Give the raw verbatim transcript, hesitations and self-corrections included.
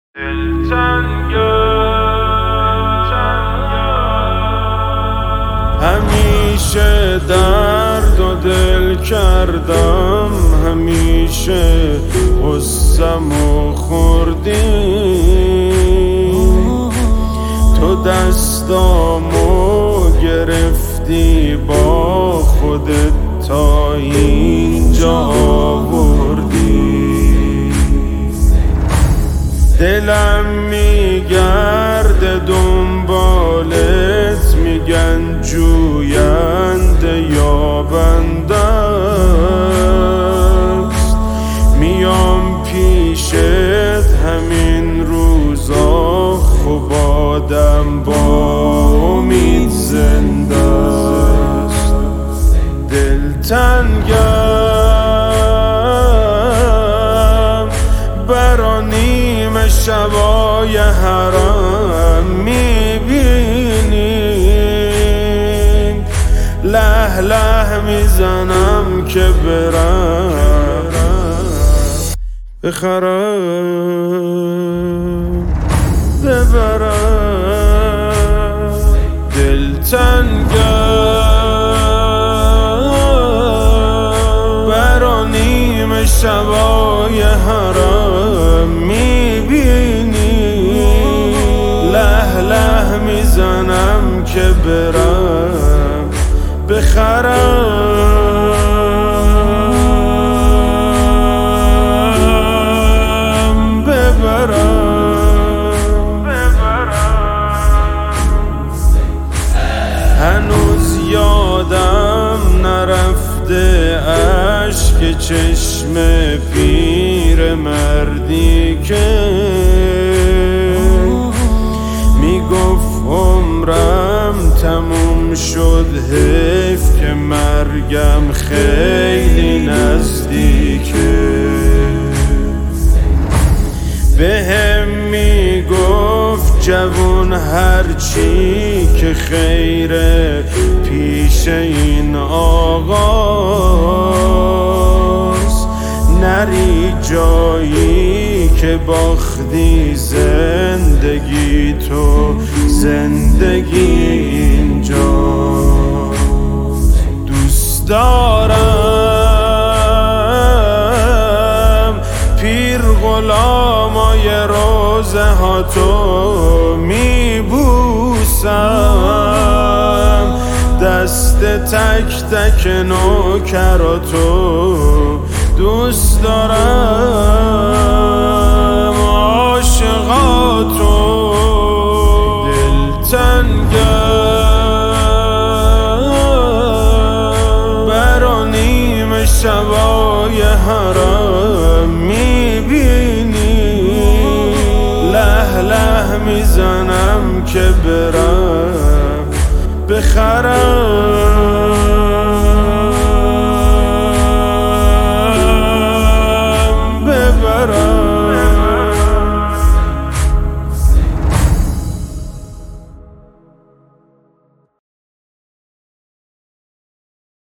همیشه درد و دل کردم، همیشه غصم و خوردی، تو دستامو گرفتی با خودت تا اینجا آوردی. دلم میگرده دنبالت، میگن جوینده یابنده است. میام پیشت همین روزا، خب آدم با امید زنده است. دلتنگم برا نیمه شبای حرم، میبینی له له میزنم که برم بخرم ببرم. دلتنگم برا نیمه شبای حرم، میبینی له له میزنم که برم بخرم ببرم ببرم. هنوز یادم نرفته اشک چشم پیر مردی که میگفت عمرم تموم شد، حیف که مرگم خیلی نزدیکه. بهم میگفت جوون هرچی که خیره پیش این آقاست، نری جایی که باختی زندگی تو، زندگی اینجاست. دوست دارم پیر غلامای روزه ها تو میبوسم، دست تک تک نوکراتو دوست دارم، عاشقاتو. دلتنگم برا نیمه شبای حرم، میبینی له له میزنم که برم بخرم